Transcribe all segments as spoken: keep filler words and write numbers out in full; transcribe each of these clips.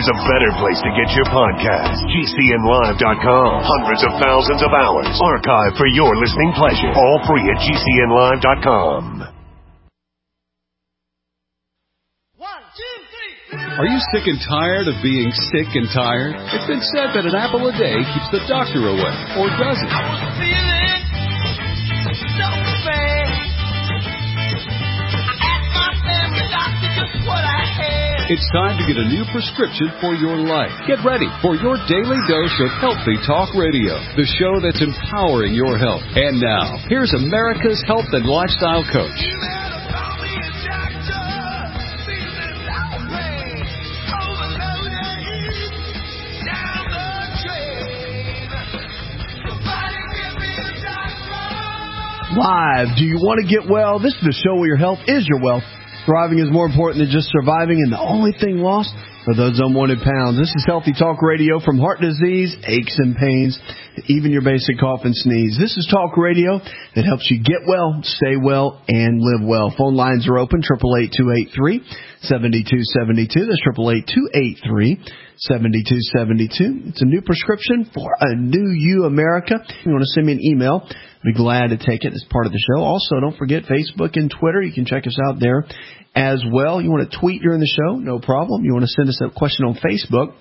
there's a better place to get your podcast. G C N live dot com. Hundreds of thousands of hours archived for your listening pleasure. All free at G C N live dot com. Are you sick and tired of being sick and tired? It's been said that an apple a day keeps the doctor away, or does it? I was feeling so bad. I asked my family doctor just what I had. It's time to get a new prescription for your life. Get ready for your daily dose of Healthy Talk Radio, the show that's empowering your health. And now, here's America's health and lifestyle coach. Live. Do you want to get well? This is the show where your health is your wealth. Thriving is more important than just surviving, and the only thing lost are those unwanted pounds. This is Healthy Talk Radio. From heart disease, aches and pains, even your basic cough and sneeze. This is Talk Radio that helps you get well, stay well, and live well. Phone lines are open, eight eight eight, two eight three, seven two seven two. That's eight eight eight, two eight three, seven two seven two. It's a new prescription for a new you, America. If you want to send me an email, I'd be glad to take it as part of the show. Also, don't forget Facebook and Twitter. You can check us out there as well. You want to tweet during the show? No problem. You want to send us a question on Facebook?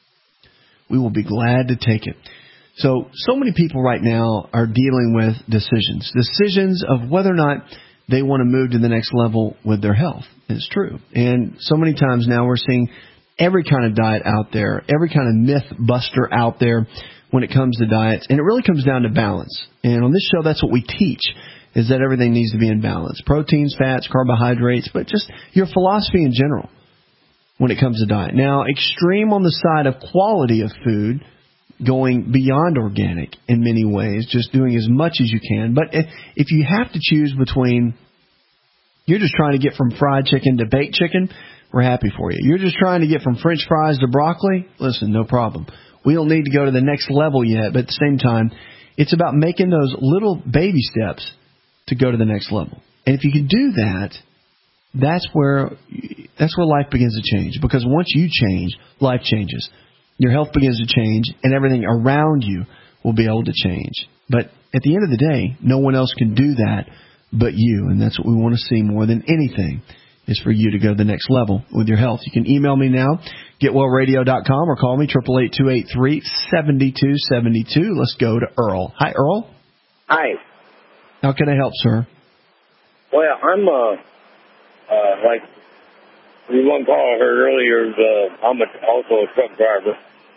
We will be glad to take it. So, so many people right now are dealing with decisions. Decisions of whether or not they want to move to the next level with their health. It's true. And so many times now we're seeing every kind of diet out there, every kind of myth buster out there when it comes to diets. And it really comes down to balance. And on this show, that's what we teach, is that everything needs to be in balance. Proteins, fats, carbohydrates, but just your philosophy in general when it comes to diet. Now, extreme on the side of quality of food, going beyond organic in many ways, just doing as much as you can. But if you have to choose between, you're just trying to get from fried chicken to baked chicken, we're happy for you. You're just trying to get from French fries to broccoli, listen, no problem. We don't need to go to the next level yet, but at the same time, it's about making those little baby steps to go to the next level. And if you can do that, that's where that's where life begins to change. Because once you change, life changes. Your health begins to change, and everything around you will be able to change. But at the end of the day, no one else can do that but you. And that's what we want to see more than anything, is for you to go to the next level with your health. You can email me now, get well radio dot com, or call me, eight eight eight, two eight three, seven two seven two. Let's go to Earl. Hi, Earl. Hi. How can I help, sir? Well, I'm, uh, uh, like the one caller I heard earlier, uh, I'm a, also a truck driver.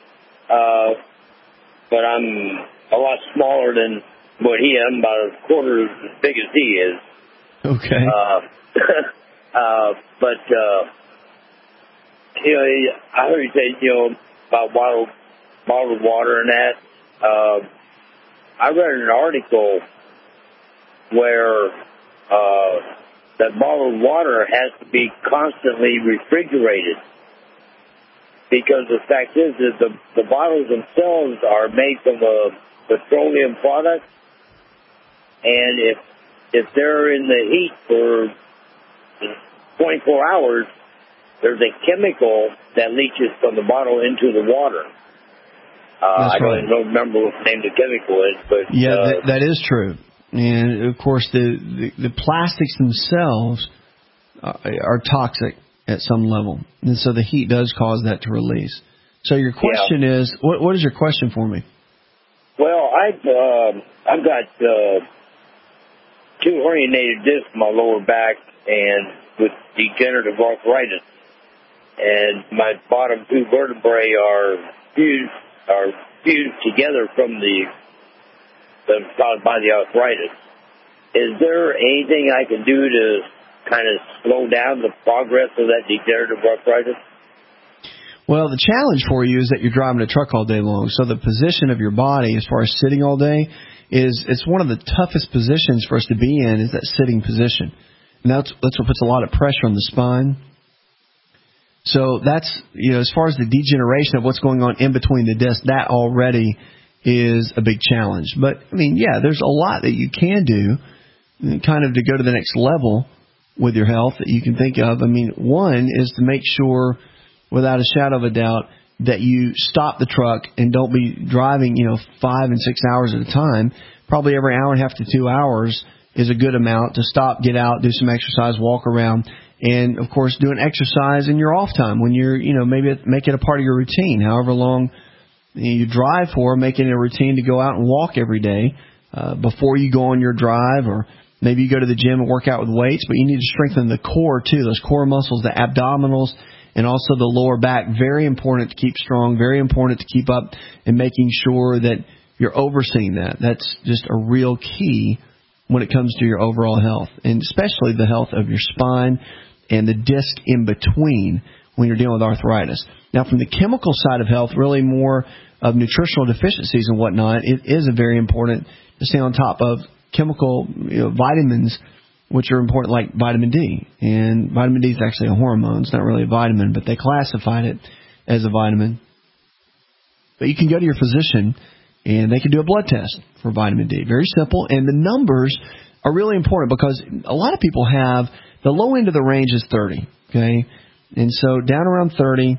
Uh, but I'm a lot smaller than what he is. I'm about a quarter as big as he is. Okay. Uh, uh, but, uh, you know, I heard you say, you know, about bottled, bottled water and that. Uh, I read an article where uh, that bottled water has to be constantly refrigerated, because the fact is that the, the bottles themselves are made from a petroleum product, and if if they're in the heat for twenty-four hours, there's a chemical that leaches from the bottle into the water. Uh, I don't, right. don't remember what the name of the chemical is, but yeah, uh, that, that is true. And, of course, the, the, the plastics themselves are, are toxic at some level. And so the heat does cause that to release. So your question yeah. is, what, what is your question for me? Well, I've, uh, I've got uh, two herniated discs in my lower back and with degenerative arthritis. And my bottom two vertebrae are fused, are fused together from the that's caused by the arthritis. Is there anything I can do to kind of slow down the progress of that degenerative arthritis? Well, the challenge for you is that you're driving a truck all day long. So the position of your body, as far as sitting all day, is it's one of the toughest positions for us to be in, is that sitting position. And that's, that's what puts a lot of pressure on the spine. So that's, you know, as far as the degeneration of what's going on in between the discs, that already is a big challenge. But, I mean, yeah, there's a lot that you can do kind of to go to the next level with your health that you can think of. I mean, one is to make sure, without a shadow of a doubt that you stop the truck and don't be driving, you know, five and six hours at a time. Probably every hour and a half to two hours is a good amount to stop, get out, do some exercise, walk around, and, of course, do an exercise in your off time when you're, you know, maybe make it a part of your routine, however long you drive for, making it a routine to go out and walk every day uh, before you go on your drive, or maybe you go to the gym and work out with weights, but you need to strengthen the core, too, those core muscles, the abdominals, and also the lower back. Very important to keep strong, very important to keep up and making sure that you're overseeing that. That's just a real key when it comes to your overall health, and especially the health of your spine and the disc in between when you're dealing with arthritis. Now, from the chemical side of health, really more of nutritional deficiencies and whatnot, it is a very important to stay on top of chemical, you know, vitamins, which are important, like vitamin D. And vitamin D is actually a hormone. It's not really a vitamin, but they classified it as a vitamin. But you can go to your physician, and they can do a blood test for vitamin D. Very simple. And the numbers are really important because a lot of people have the low end of the range is thirty. Okay. And so down around thirty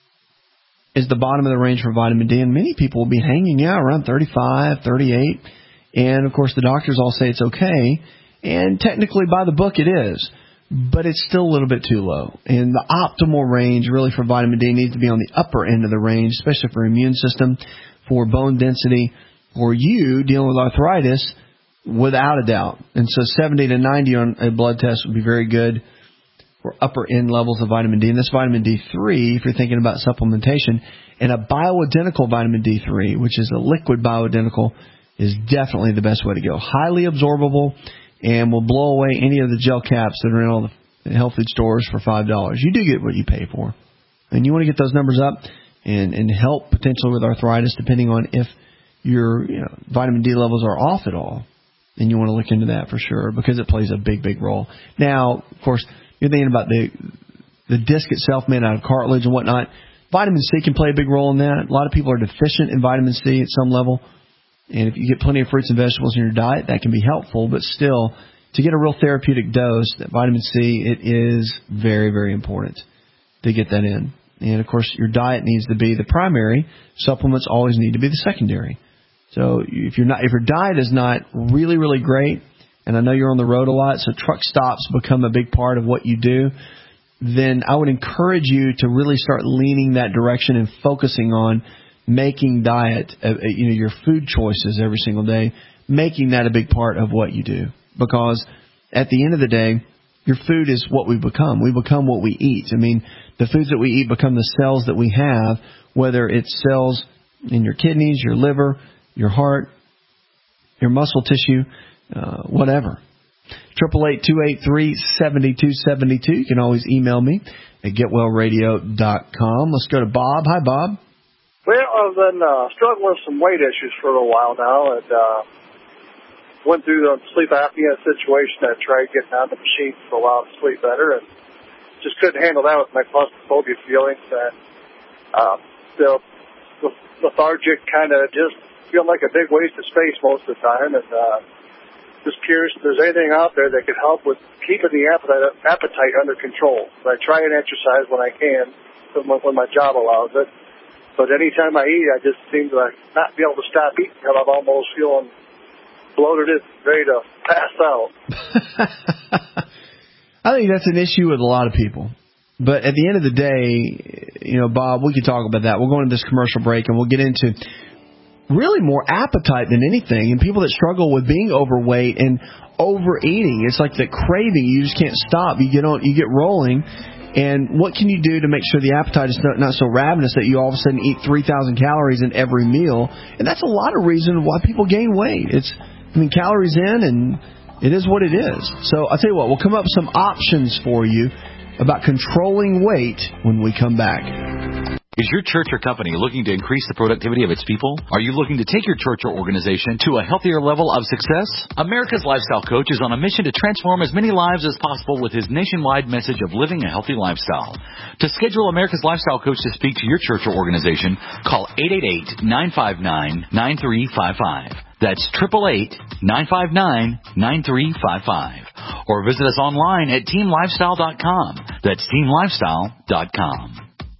is the bottom of the range for vitamin D. And many people will be hanging out around thirty-five, thirty-eight. And, of course, the doctors all say it's okay. And technically, by the book, it is. But it's still a little bit too low. And the optimal range really for vitamin D needs to be on the upper end of the range, especially for immune system, for bone density, for you dealing with arthritis, without a doubt. And so seventy to ninety on a blood test would be very good for upper end levels of vitamin D. And this vitamin D three, if you're thinking about supplementation, and a bioidentical vitamin D three, which is a liquid bioidentical, is definitely the best way to go. Highly absorbable and will blow away any of the gel caps that are in all the health food stores for five dollars. You do get what you pay for. And you want to get those numbers up and, and help potentially with arthritis, depending on if your you know, vitamin D levels are off at all. Then you want to look into that for sure, because it plays a big, big role. Now, of course, you're thinking about the the disc itself made out of cartilage and whatnot. Vitamin C can play a big role in that. A lot of people are deficient in vitamin C at some level. And if you get plenty of fruits and vegetables in your diet, that can be helpful. But still, to get a real therapeutic dose, that vitamin C, it is very, very important to get that in. And, of course, your diet needs to be the primary. Supplements always need to be the secondary. So if you're not, if your diet is not really, really great, and I know you're on the road a lot, so truck stops become a big part of what you do, then I would encourage you to really start leaning that direction and focusing on making diet, uh, you know, your food choices every single day, making that a big part of what you do. Because at the end of the day, your food is what we become. We become what we eat. I mean, the foods that we eat become the cells that we have, whether it's cells in your kidneys, your liver, your heart, your muscle tissue, uh, whatever. Triple eight two eight three seventy two seventy two. You can always email me at get well radio dot com. Let's go to Bob. Hi, Bob. Well, I've been uh, struggling with some weight issues for a while now, and uh, went through the sleep apnea situation. I tried getting on the machine for a while to sleep better, and just couldn't handle that with my claustrophobia feelings, and uh, still lethargic, kind of just feel like a big waste of space most of the time, and uh, just curious if there's anything out there that could help with keeping the appetite, appetite under control. So I try and exercise when I can, when my job allows it. But anytime I eat, I just seem to not be able to stop eating until I'm almost feeling bloated and ready to pass out. I think that's an issue with a lot of people. But at the end of the day, you know, Bob, we can talk about that. We'll go into this commercial break, and we'll get into really more appetite than anything. And people that struggle with being overweight and overeating, it's like the craving. You just can't stop. You get on, you get rolling. And what can you do to make sure the appetite is not, not so ravenous that you all of a sudden eat three thousand calories in every meal? And that's a lot of reason why people gain weight. It's, I mean, calories in, and it is what it is. So I'll tell you what, we'll come up with some options for you about controlling weight when we come back. Is your church or company looking to increase the productivity of its people? Are you looking to take your church or organization to a healthier level of success? America's Lifestyle Coach is on a mission to transform as many lives as possible with his nationwide message of living a healthy lifestyle. To schedule America's Lifestyle Coach to speak to your church or organization, call eight eight eight, nine five nine, nine three five five. That's eight eight eight, nine five nine, nine three five five. Or visit us online at team lifestyle dot com. That's team lifestyle dot com.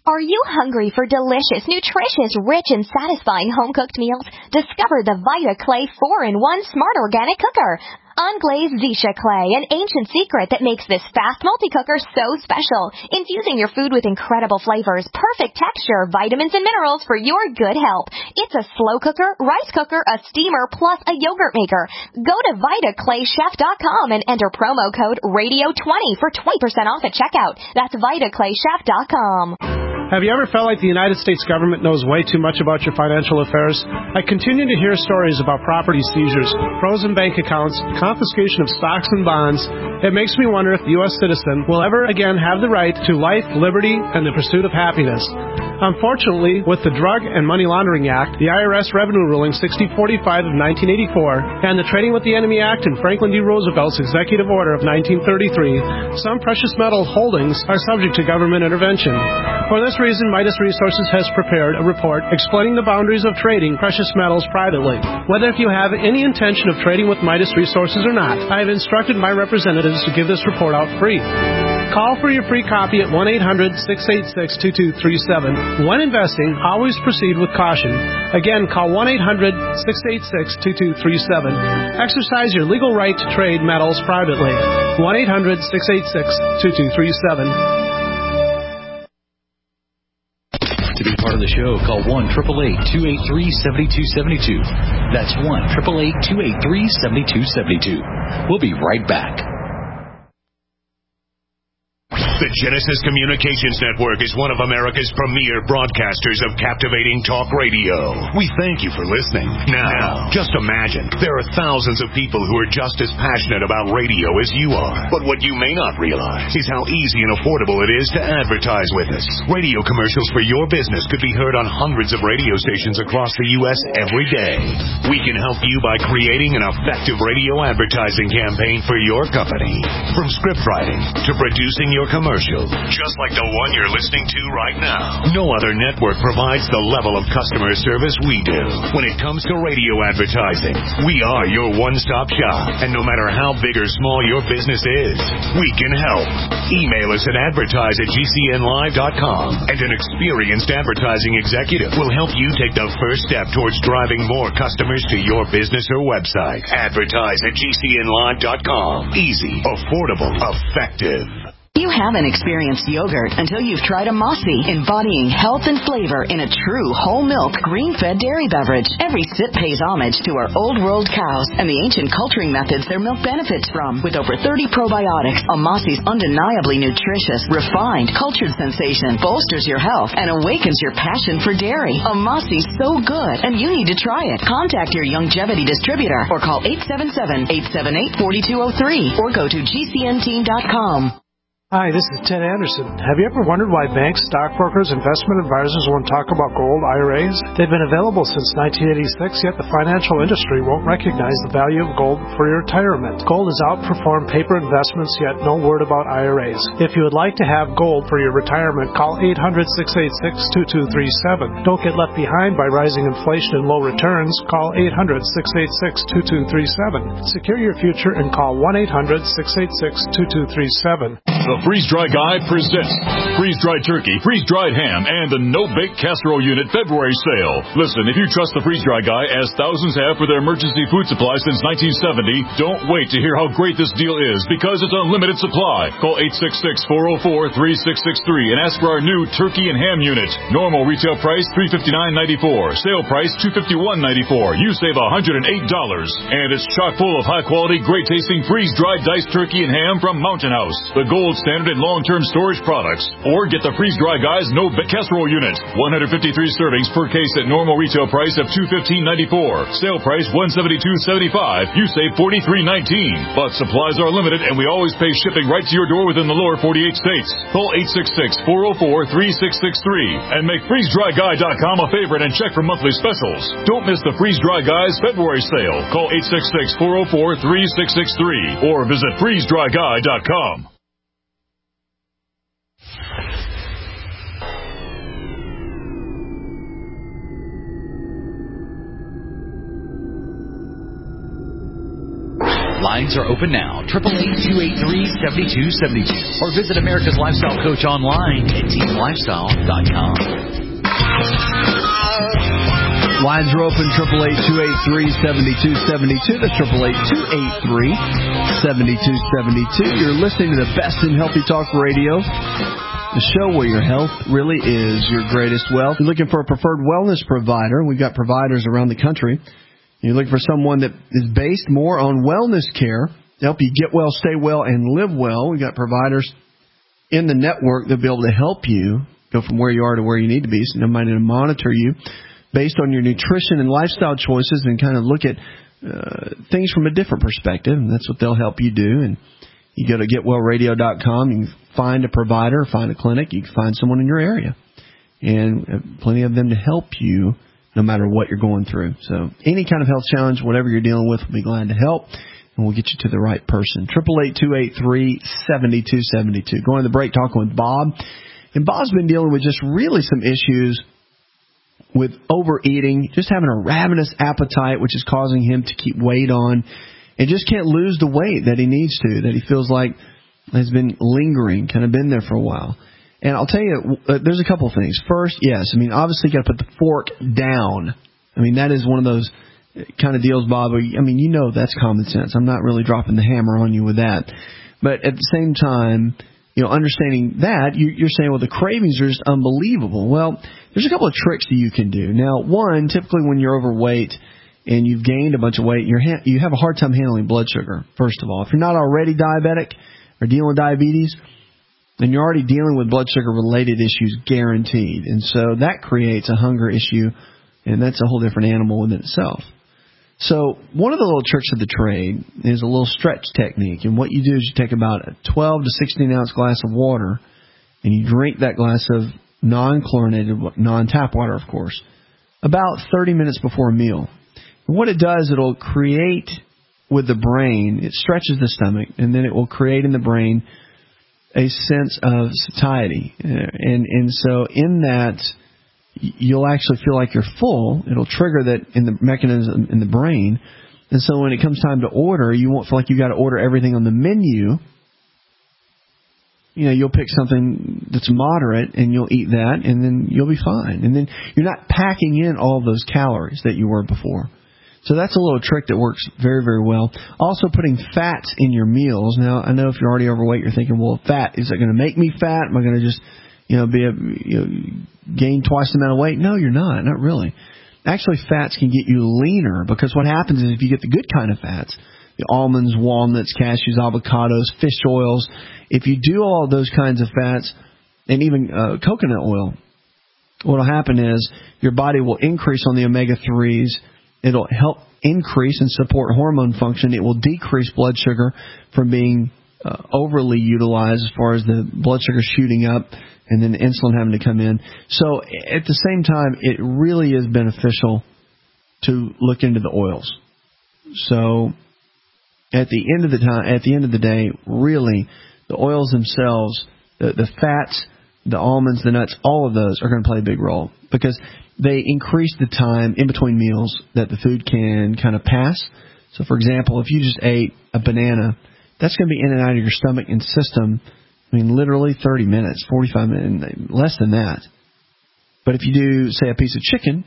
Are you hungry for delicious, nutritious, rich, and satisfying home-cooked meals? Discover the Vita Clay four in one Smart Organic Cooker. Unglazed Zisha Clay, an ancient secret that makes this fast multi-cooker so special. Infusing your food with incredible flavors, perfect texture, vitamins, and minerals for your good health. It's a slow cooker, rice cooker, a steamer, plus a yogurt maker. Go to Vita Clay Chef dot com and enter promo code radio twenty for twenty percent off at checkout. That's Vita Clay Chef dot com. Have you ever felt like the United States government knows way too much about your financial affairs? I continue to hear stories about property seizures, frozen bank accounts, confiscation of stocks and bonds. It makes me wonder if the U S citizen will ever again have the right to life, liberty, and the pursuit of happiness. Unfortunately, with the Drug and Money Laundering Act, the I R S Revenue Ruling sixty forty-five of nineteen eighty-four, and the Trading with the Enemy Act and Franklin D. Roosevelt's Executive Order of nineteen thirty-three, some precious metal holdings are subject to government intervention. For this reason, Midas Resources has prepared a report explaining the boundaries of trading precious metals privately. Whether if you have any intention of trading with Midas Resources or not, I have instructed my representatives to give this report out free. Call for your free copy at one eight hundred, six eight six, two two three seven. When investing, always proceed with caution. Again, call one eight hundred, six eight six, two two three seven. Exercise your legal right to trade metals privately. one eight hundred, six eight six, two two three seven. To be part of the show, call one eight eight eight, two eight three, seven two seven two. That's one eight eight eight, two eight three, seven two seven two. We'll be right back. The Genesis Communications Network is one of America's premier broadcasters of captivating talk radio. We thank you for listening. Now, just imagine, there are thousands of people who are just as passionate about radio as you are. But what you may not realize is how easy and affordable it is to advertise with us. Radio commercials for your business could be heard on hundreds of radio stations across the U S every day. We can help you by creating an effective radio advertising campaign for your company. From script writing to producing your commercial. Commercial, just like the one you're listening to right now. No other network provides the level of customer service we do. When it comes to radio advertising, we are your one-stop shop. And no matter how big or small your business is, we can help. Email us at advertise at G C N live dot com, and an experienced advertising executive will help you take the first step towards driving more customers to your business or website. Advertise at G C N live dot com. Easy, affordable, effective. You haven't experienced yogurt until you've tried a Mossy, embodying health and flavor in a true whole milk, green-fed dairy beverage. Every sip pays homage to our old world cows and the ancient culturing methods their milk benefits from. With over thirty probiotics, a Mossy's undeniably nutritious, refined, cultured sensation bolsters your health and awakens your passion for dairy. A Mossy's so good, and you need to try it. Contact your Youngevity distributor or call eight seven seven, eight seven eight, four two zero three or go to G C N team dot com. Hi, this is Ted Anderson. Have you ever wondered why banks, stockbrokers, investment advisors won't talk about gold I R As? They've been available since nineteen eighty-six, yet the financial industry won't recognize the value of gold for your retirement. Gold has outperformed paper investments, yet no word about I R As. If you would like to have gold for your retirement, call eight hundred, six eight six, two two three seven. Don't get left behind by rising inflation and low returns. Call eight hundred, six eight six, two two three seven. Secure your future and call one eight hundred, six eight six, two two three seven. The Freeze Dry Guy presents freeze-dried turkey, freeze-dried ham, and the no-bake casserole unit February sale. Listen, if you trust the Freeze Dry Guy, as thousands have for their emergency food supply since nineteen seventy, don't wait to hear how great this deal is, because it's unlimited supply. Call eight six six, four oh four, three six six three and ask for our new turkey and ham unit. Normal retail price three hundred fifty-nine dollars and ninety-four cents. Sale price two hundred fifty-one dollars and ninety-four cents. You save one hundred eight dollars. And it's chock full of high-quality, great-tasting freeze-dried diced turkey and ham from Mountain House, the gold standard in long-term storage products. Or get the Freeze Dry Guy's No Bake Casserole Unit. one hundred fifty-three servings per case at normal retail price of two hundred fifteen dollars and ninety-four cents. Sale price one hundred seventy-two dollars and seventy-five cents. You save forty-three dollars and nineteen cents. But supplies are limited, and we always pay shipping right to your door within the lower forty-eight states. Call eight six six, four oh four, three six six three and make freeze dry guy dot com a favorite and check for monthly specials. Don't miss the Freeze Dry Guy's February sale. Call eight six six, four oh four, three six six three or visit freeze dry guy dot com. Lines are open now. eight eight eight, two eight three, seven two seven two. Or visit America's Lifestyle Coach online at team lifestyle dot com. Lines are open, eight eight eight, two eight three, seven two seven two. That's eight eight eight, two eight three, seven two seven two. You're listening to the best in Healthy Talk Radio, the show where your health really is your greatest wealth. You're looking for a preferred wellness provider. We've got providers around the country. You're looking for someone that is based more on wellness care to help you get well, stay well, and live well. We've got providers in the network that'll be able to help you go from where you are to where you need to be. So they're going to monitor you based on your nutrition and lifestyle choices and kind of look at uh, things from a different perspective. And that's what they'll help you do. And you go to get well radio dot com. You can find a provider, find a clinic. You can find someone in your area. And plenty of them to help you no matter what you're going through. So any kind of health challenge, whatever you're dealing with, we'll be glad to help. And we'll get you to the right person. eight eight eight, two eight three, seven two seven two. Going to the break, talking with Bob. And Bob's been dealing with just really some issues with overeating, just having a ravenous appetite, which is causing him to keep weight on, and just can't lose the weight that he needs to, that he feels like has been lingering, kind of been there for a while. And I'll tell you, uh, there's a couple of things. First, yes, I mean, obviously you got to put the fork down. I mean, that is one of those kind of deals, Bob. Where, I mean, you know that's common sense. I'm not really dropping the hammer on you with that. But at the same time, you know, understanding that, you, you're saying, well, the cravings are just unbelievable. Well, there's a couple of tricks that you can do. Now, one, typically when you're overweight and you've gained a bunch of weight, you're ha- you have a hard time handling blood sugar, first of all. If you're not already diabetic or dealing with diabetes, then you're already dealing with blood sugar-related issues guaranteed. And so that creates a hunger issue, and that's a whole different animal within itself. So one of the little tricks of the trade is a little stretch technique. And what you do is you take about a twelve to sixteen ounce glass of water, and you drink that glass of non-chlorinated, non-tap water, of course, about thirty minutes before a meal. And what it does, it'll create with the brain, it stretches the stomach, and then it will create in the brain a sense of satiety. And, and so in that, you'll actually feel like you're full. It'll trigger that in the mechanism in the brain. And so when it comes time to order, you won't feel like you got to order everything on the menu. You know, you'll pick something that's moderate and you'll eat that, and then you'll be fine. And then you're not packing in all those calories that you were before. So that's a little trick that works very, very well. Also, putting fats in your meals. Now, I know if you're already overweight, you're thinking, well, fat, is it going to make me fat? Am I going to just, you know, be a, you know, gain twice the amount of weight? No, you're not. Not really. Actually, fats can get you leaner, because what happens is if you get the good kind of fats, the almonds, walnuts, cashews, avocados, fish oils, if you do all of those kinds of fats, and even uh, coconut oil, what will happen is your body will increase on the omega threes. It'll help increase and support hormone function. It will decrease blood sugar from being uh, overly utilized as far as the blood sugar shooting up and then the insulin having to come in. So at the same time, it really is beneficial to look into the oils. So at the end of the time, at the end of the day, really, the oils themselves, the, the fats, the almonds, the nuts, all of those are going to play a big role, because they increase the time in between meals that the food can kind of pass. So, for example, if you just ate a banana, that's going to be in and out of your stomach and system, I mean, literally thirty minutes, forty-five minutes, less than that. But if you do, say, a piece of chicken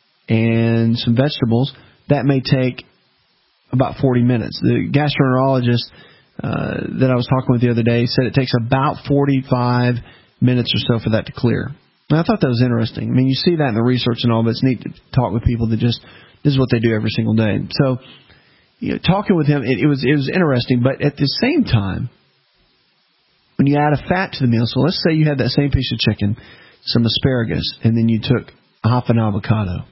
and some vegetables, that may take about forty minutes. The gastroenterologist uh, that I was talking with the other day said it takes about forty-five minutes or so for that to clear. And I thought that was interesting. I mean, you see that in the research and all, but it's neat to talk with people that just, this is what they do every single day. So, you know, talking with him, it, it was it was interesting. But at the same time, when you add a fat to the meal, so let's say you had that same piece of chicken, some asparagus, and then you took half an avocado.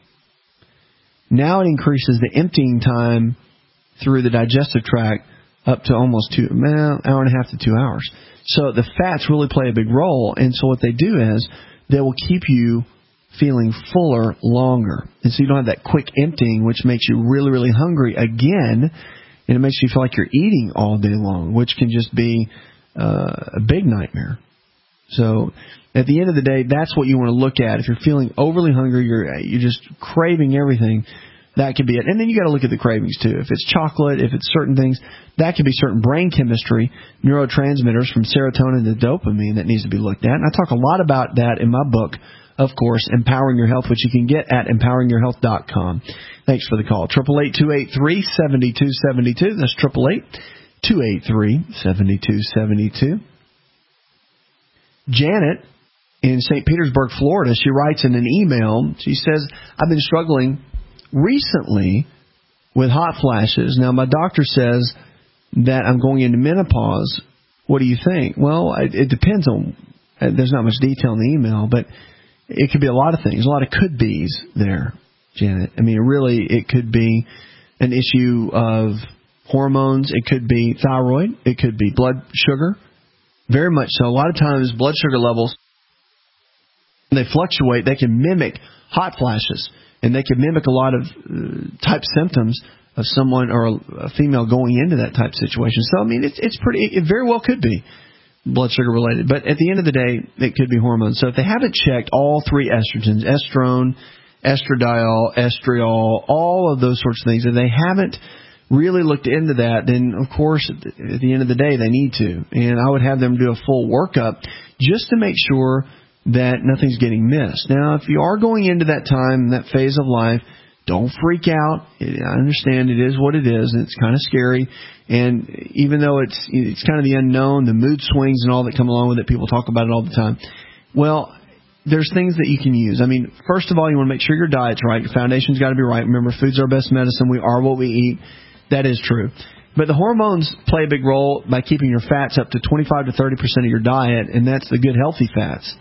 Now it increases the emptying time through the digestive tract up to almost two, well, hour and a half to two hours. So the fats really play a big role. And so what they do is they will keep you feeling fuller longer. And so you don't have that quick emptying, which makes you really, really hungry again. And it makes you feel like you're eating all day long, which can just be uh, a big nightmare. So at the end of the day, that's what you want to look at. If you're feeling overly hungry, you're you're just craving everything, that could be it. And then you got to look at the cravings too. If it's chocolate, if it's certain things, that could be certain brain chemistry, neurotransmitters from serotonin to dopamine that needs to be looked at. And I talk a lot about that in my book, of course, Empowering Your Health, which you can get at empowering your health dot com. Thanks for the call. eight eight eight, two eight three, seven two seven two. That's eight eight eight, two eight three, seven two seven two. Janet in Saint Petersburg, Florida, she writes in an email, she says, I've been struggling recently with hot flashes. Now, my doctor says that I'm going into menopause. What do you think? Well, it, it depends on, there's not much detail in the email, but it could be a lot of things, a lot of could-bes there, Janet. I mean, really, it could be an issue of hormones. It could be thyroid. It could be blood sugar. Very much so. A lot of times, blood sugar levels, when they fluctuate, they can mimic hot flashes, and they can mimic a lot of uh, type symptoms of someone or a, a female going into that type situation. So, I mean, it's it's pretty. It very well could be blood sugar related, but at the end of the day, it could be hormones. So if they haven't checked all three estrogens, estrone, estradiol, estriol, all of those sorts of things, and they haven't really looked into that, then of course at the, at the end of the day they need to. And I would have them do a full workup just to make sure that nothing's getting missed. Now, if you are going into that time, that phase of life, don't freak out. I understand it is what it is, and it's kind of scary. And even though it's it's kind of the unknown, the mood swings and all that come along with it, people talk about it all the time. Well, there's things that you can use. I mean, first of all, you want to make sure your diet's right. Your foundation's got to be right. Remember, food's our best medicine. We are what we eat. That is true. But the hormones play a big role by keeping your fats up to twenty-five to thirty percent of your diet, and that's the good, healthy fats.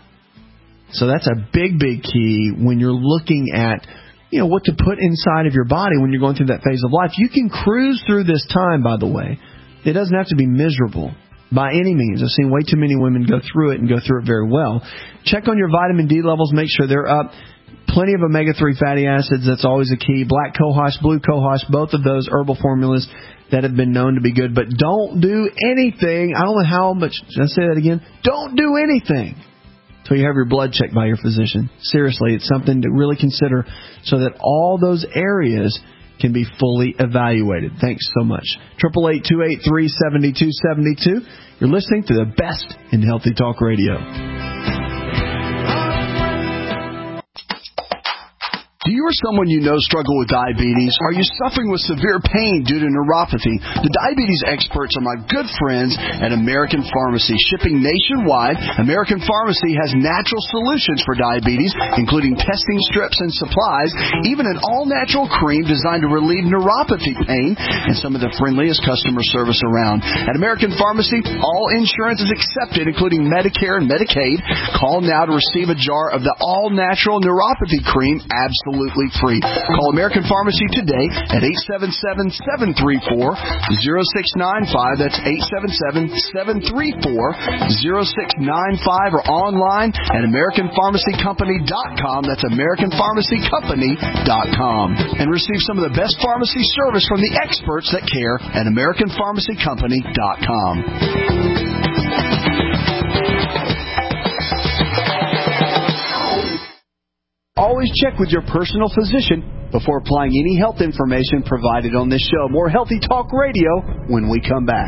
So that's a big, big key when you're looking at, you know, what to put inside of your body when you're going through that phase of life. You can cruise through this time, by the way. It doesn't have to be miserable by any means. I've seen way too many women go through it and go through it very well. Check on your vitamin D levels. Make sure they're up. Plenty of omega three fatty acids. That's always a key. Black cohosh, blue cohosh, both of those herbal formulas that have been known to be good. But don't do anything. I don't know how much. Should I say that again? Don't do anything until you have your blood checked by your physician. Seriously, it's something to really consider so that all those areas can be fully evaluated. Thanks so much. eight eight eight, two eight three, seven two seven two. You're listening to the best in Healthy Talk Radio. Do you or someone you know struggle with diabetes? Are you suffering with severe pain due to neuropathy? The diabetes experts are my good friends at American Pharmacy. Shipping nationwide, American Pharmacy has natural solutions for diabetes, including testing strips and supplies, even an all-natural cream designed to relieve neuropathy pain, and some of the friendliest customer service around. At American Pharmacy, all insurance is accepted, including Medicare and Medicaid. Call now to receive a jar of the all-natural neuropathy cream absolutely Absolutely free. Call American Pharmacy today at eight seven seven, seven three four, zero six nine five. That's eight seven seven, seven three four, zero six nine five, or online at American Pharmacy Company dot com. That's American Pharmacy Company dot com. And receive some of the best pharmacy service from the experts that care at American Pharmacy Company dot com. Always check with your personal physician before applying any health information provided on this show. More Healthy Talk Radio when we come back.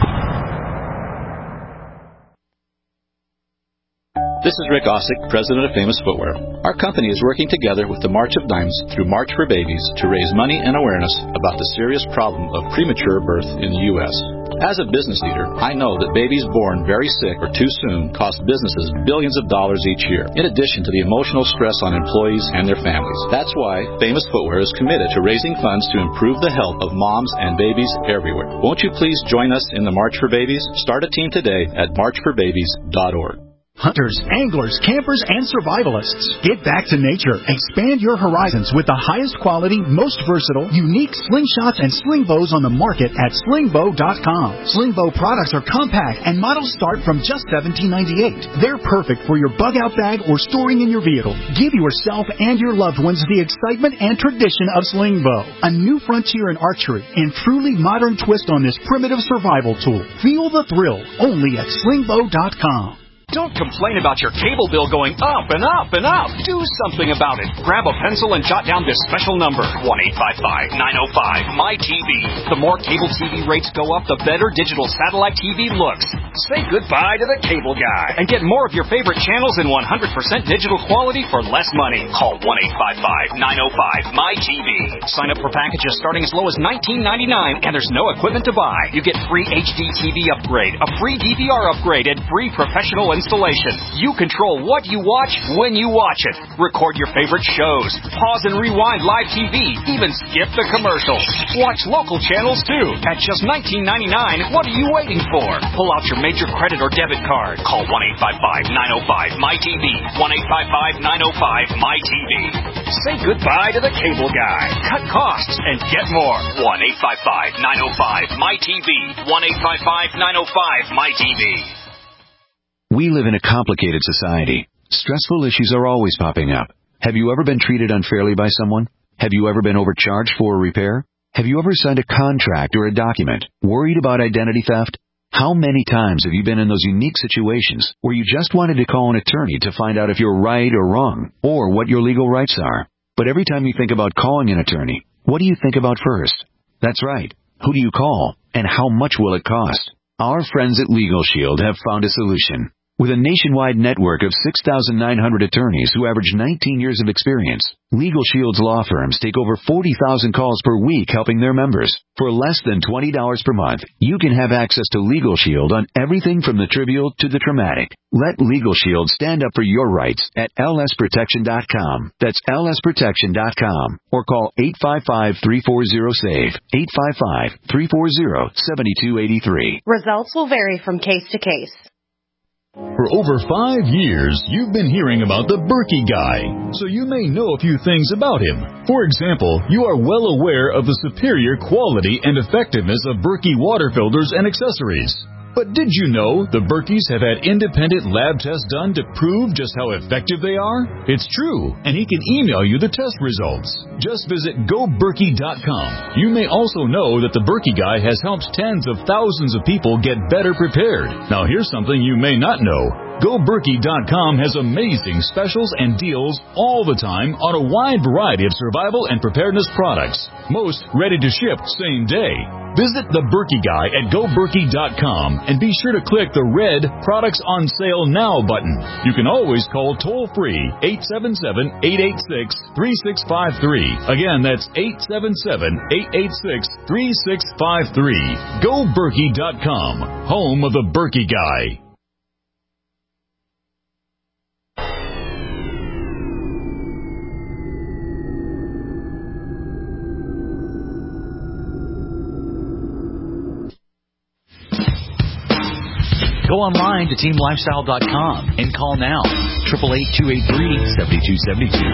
This is Rick Ossick, president of Famous Footwear. Our company is working together with the March of Dimes through March for Babies to raise money and awareness about the serious problem of premature birth in the U S As a business leader, I know that babies born very sick or too soon cost businesses billions of dollars each year, in addition to the emotional stress on employees and their families. That's why Famous Footwear is committed to raising funds to improve the health of moms and babies everywhere. Won't you please join us in the March for Babies? Start a team today at march for babies dot org. Hunters, anglers, campers, and survivalists. Get back to nature. Expand your horizons with the highest quality, most versatile, unique slingshots and sling bows on the market at sling bow dot com. Sling bow products are compact and models start from just seventeen ninety-eight. They're perfect for your bug-out bag or storing in your vehicle. Give yourself and your loved ones the excitement and tradition of sling bow. A new frontier in archery and truly modern twist on this primitive survival tool. Feel the thrill only at sling bow dot com. Don't complain about your cable bill going up and up and up. Do something about it. Grab a pencil and jot down this special number, one eight five five, nine oh five, M Y T V. The more cable T V rates go up, the better digital satellite T V looks. Say goodbye to the cable guy and get more of your favorite channels in one hundred percent digital quality for less money. Call one eight five five, nine oh five, M Y T V. Sign up for packages starting as low as nineteen ninety-nine, and there's no equipment to buy. You get free H D T V upgrade, a free D V R upgrade, and free professional installation. You control what you watch when you watch it. Record your favorite shows. Pause and rewind live T V. Even skip the commercials. Watch local channels too. At just nineteen ninety-nine, what are you waiting for? Pull out your major credit or debit card. Call one eight five five, nine oh five, M Y T V. one eight five five, nine oh five, M Y T V. Say goodbye to the cable guy. Cut costs and get more. one eight five five, nine oh five, M Y T V. one eight five five, nine oh five, M Y T V. We live in a complicated society. Stressful issues are always popping up. Have you ever been treated unfairly by someone? Have you ever been overcharged for a repair? Have you ever signed a contract or a document worried about identity theft? How many times have you been in those unique situations where you just wanted to call an attorney to find out if you're right or wrong, or what your legal rights are? But every time you think about calling an attorney, what do you think about first? That's right. Who do you call, and how much will it cost? Our friends at Legal Shield have found a solution. With a nationwide network of six thousand nine hundred attorneys who average nineteen years of experience, Legal Shield's law firms take over forty thousand calls per week helping their members. For less than twenty dollars per month, you can have access to Legal Shield on everything from the trivial to the traumatic. Let Legal Shield stand up for your rights at L S protection dot com. That's L S protection dot com. Or call eight five five, three four zero, S A V E, eight five five, three four zero, seven two eight three. Results will vary from case to case. For over five years, you've been hearing about the Berkey Guy, so you may know a few things about him. For example, you are well aware of the superior quality and effectiveness of Berkey water filters and accessories. But did you know the Berkeys have had independent lab tests done to prove just how effective they are? It's true, and he can email you the test results. Just visit go berkey dot com. You may also know that the Berkey Guy has helped tens of thousands of people get better prepared. Now here's something you may not know. go berkey dot com has amazing specials and deals all the time on a wide variety of survival and preparedness products. Most ready to ship same day. Visit the Berkey Guy at go berkey dot com and be sure to click the red Products on Sale Now button. You can always call toll-free eight seven seven, eight eight six, three six five three. Again, that's eight seven seven, eight eight six, three six five three. go berkey dot com, home of the Berkey Guy. Go online to team lifestyle dot com and call now, eight eight eight, two eight three, seven two seven two.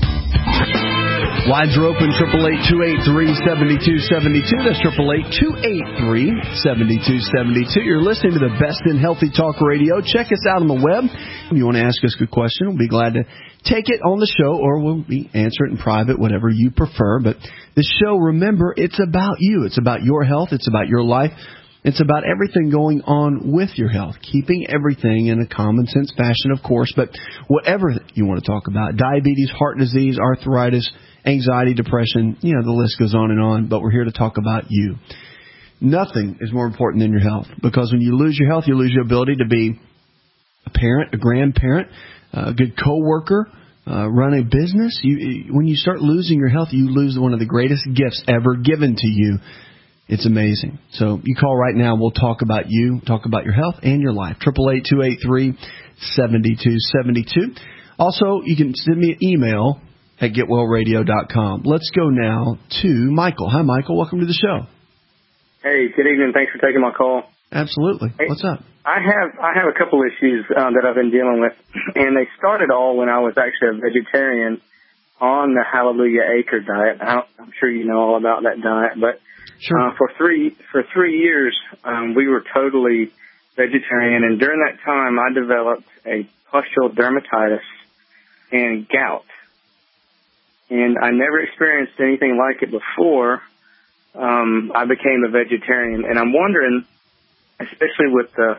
Lines are open, eight eight eight, two eight three, seven two seven two. That's eight eight eight, two eight three, seven two seven two. You're listening to the best in Healthy Talk Radio. Check us out on the web. If you want to ask us a question, we'll be glad to take it on the show, or we'll be answer it in private, whatever you prefer. But this show, remember, it's about you. It's about your health. It's about your life. It's about everything going on with your health, keeping everything in a common sense fashion, of course, but whatever you want to talk about, diabetes, heart disease, arthritis, anxiety, depression, you know, the list goes on and on, but we're here to talk about you. Nothing is more important than your health, because when you lose your health, you lose your ability to be a parent, a grandparent, a good coworker, uh, run a business. You, when you start losing your health, you lose one of the greatest gifts ever given to you. It's amazing. So you call right now. We'll talk about you, talk about your health and your life. eight eight eight, two eight three, seven two seven two. Also, you can send me an email at get well radio dot com. Let's go now to Michael. Hi, Michael. Welcome to the show. Hey, good evening. Thanks for taking my call. Absolutely. Hey, what's up? I have I have a couple issues um, that I've been dealing with, and they started all when I was actually a vegetarian on the Hallelujah Acre diet. I I'm sure you know all about that diet, but Sure. Uh, for three for three years, um, we were totally vegetarian, and during that time, I developed a pustular dermatitis and gout, and I never experienced anything like it before. Um, I became a vegetarian, and I'm wondering, especially with the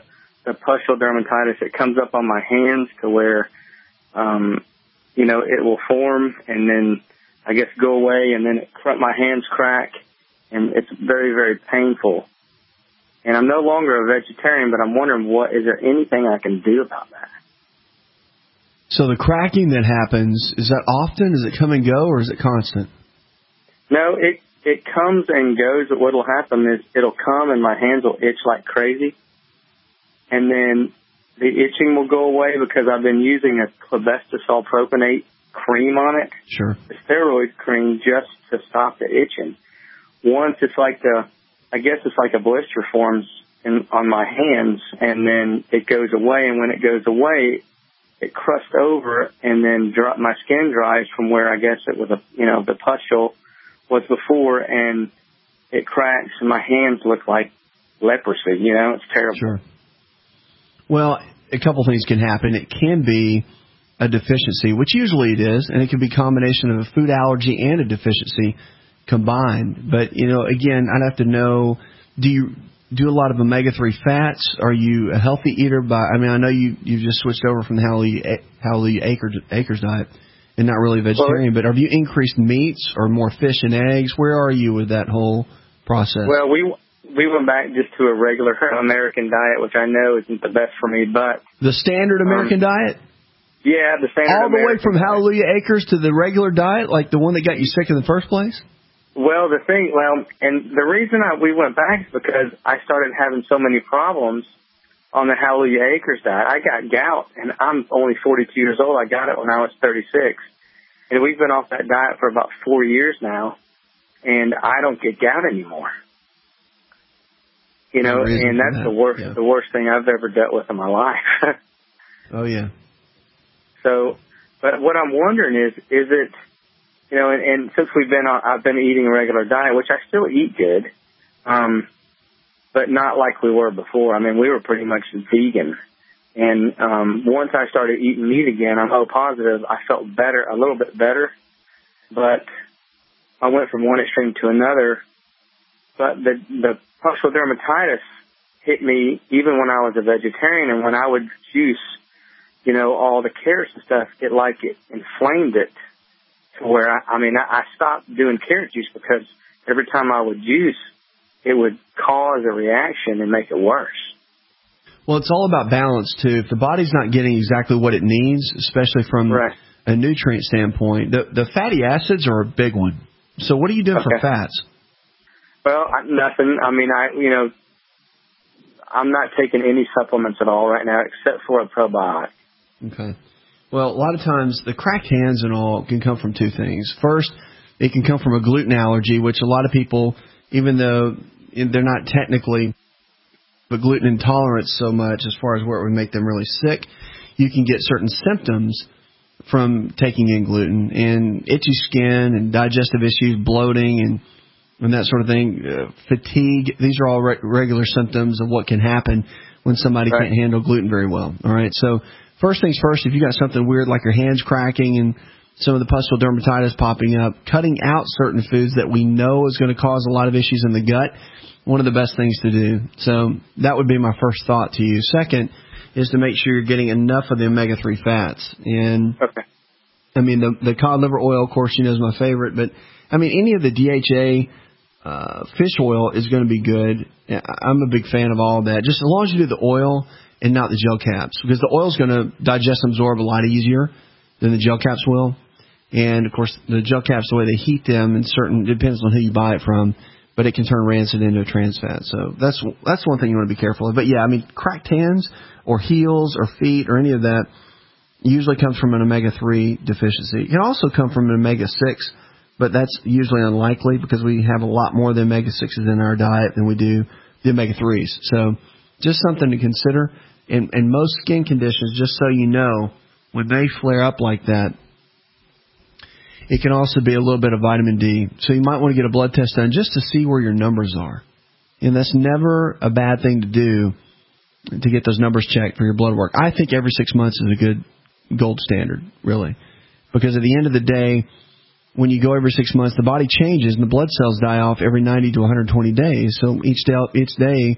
the pustule dermatitis, it comes up on my hands to where, um, you know, it will form and then I guess go away, and then it, my hands crack, and it's very, very painful. And I'm no longer a vegetarian, but I'm wondering, what is there anything I can do about that? So the cracking that happens, is that often? Does it come and go, or is it constant? No, it it comes and goes. But what will happen is it'll come and my hands will itch like crazy, and then the itching will go away because I've been using a clobetasol propionate cream on it, sure, the steroid cream, just to stop the itching. Once it's like the, I guess it's like a blister forms in, on my hands, and then it goes away, and when it goes away, it crusts over, and then dry, my skin dries from where I guess it was, a, you know, the pustule was before, and it cracks, and my hands look like leprosy. You know, it's terrible. Sure. Well, a couple things can happen. It can be a deficiency, which usually it is, and it can be a combination of a food allergy and a deficiency combined. But, you know, again, I'd have to know, do you do a lot of omega three fats? Are you a healthy eater? By I mean, I know you you just switched over from the Hallelujah, Hallelujah Acres, Acres diet and not really a vegetarian, well, but have you increased meats or more fish and eggs? Where are you with that whole process? Well, we we went back just to a regular American diet, which I know isn't the best for me, but... The standard American um, diet? Yeah, the standard All the American way from diet. Hallelujah Acres to the regular diet, like the one that got you sick in the first place? Well, the thing, well, and the reason I, we went back is because I started having so many problems on the Hallelujah Acres diet. I got gout, and I'm only forty-two years old. I got it when I was thirty-six. And we've been off that diet for about four years now, and I don't get gout anymore. You know, and that's that. the worst, yeah. the worst thing I've ever dealt with in my life. Oh, yeah. So, but what I'm wondering is, is it, you know, and, and since we've been on, I've been eating a regular diet, which I still eat good, um, but not like we were before. I mean, we were pretty much vegan. And um, once I started eating meat again, I'm O positive, I felt better, a little bit better. But I went from one extreme to another. But the, the pustule dermatitis hit me even when I was a vegetarian, and when I would juice, you know, all the carrots and stuff, it like it inflamed it to where, I, I mean, I, I stopped doing carrot juice because every time I would juice, it would cause a reaction and make it worse. Well, it's all about balance, too. If the body's not getting exactly what it needs, especially from right. a nutrient standpoint, the, the fatty acids are a big one. So what are you doing okay. for fats? Well, I, nothing. I mean, I, you know, I'm not taking any supplements at all right now except for a probiotic. Okay. Well, a lot of times the cracked hands and all can come from two things. First, it can come from a gluten allergy, which a lot of people, even though they're not technically the gluten intolerance so much as far as where it would make them really sick, you can get certain symptoms from taking in gluten, and itchy skin and digestive issues, bloating and, and that sort of thing, uh, fatigue. These are all re- regular symptoms of what can happen when somebody right. can't handle gluten very well. All right, so first things first, if you got something weird like your hands cracking and some of the pustule dermatitis popping up, cutting out certain foods that we know is going to cause a lot of issues in the gut, one of the best things to do. So that would be my first thought to you. Second is to make sure you're getting enough of the omega three fats. And okay. I mean, the, the cod liver oil, of course, you know, is my favorite. But, I mean, any of the D H A uh, fish oil is going to be good. I'm a big fan of all of that, just as long as you do the oil and not the gel caps, because the oil is going to digest and absorb a lot easier than the gel caps will. And, of course, the gel caps, the way they heat them, and certain, it depends on who you buy it from, but it can turn rancid into a trans fat. So that's that's one thing you want to be careful of. But, yeah, I mean, cracked hands or heels or feet or any of that usually comes from an omega three deficiency. It can also come from an omega six, but that's usually unlikely because we have a lot more of the omega sixes in our diet than we do the omega threes. So just something to consider. And, and most skin conditions, just so you know, when they flare up like that, it can also be a little bit of vitamin D. So you might want to get a blood test done just to see where your numbers are. And that's never a bad thing to do, to get those numbers checked for your blood work. I think every six months is a good gold standard, really. Because at the end of the day, when you go every six months, the body changes and the blood cells die off every ninety to one hundred twenty days. So each day, each day